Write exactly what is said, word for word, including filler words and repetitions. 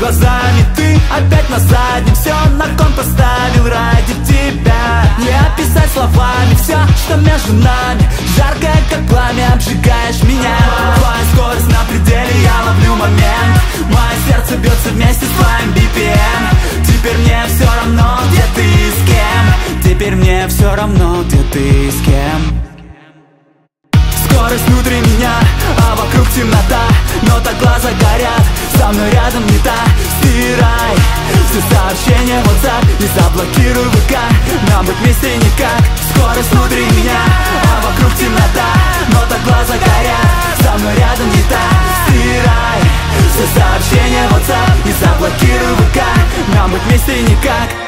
глазами ты опять на заднем. Все на кон поставил ради тебя. Не описать словами все, что между нами. Жаркое, как пламя, обжигаешь меня. Твоя скорость на пределе, я ловлю момент. Мое сердце бьется вместе с твоим би пи эм. Теперь мне все равно, где ты и с кем. Теперь мне все равно, где ты и с кем. Скорость внутри меня, а вокруг темнота. Но так глаза горят, со мной рядом не та. Стирай все сообщения в WhatsApp и заблокируй вэ ка. Нам быть вместе никак. Скорость внутри меня, а вокруг темнота. Но так глаза горят, со мной рядом не та. Стирай все сообщения в WhatsApp и заблокируй вэ ка. Нам быть вместе никак.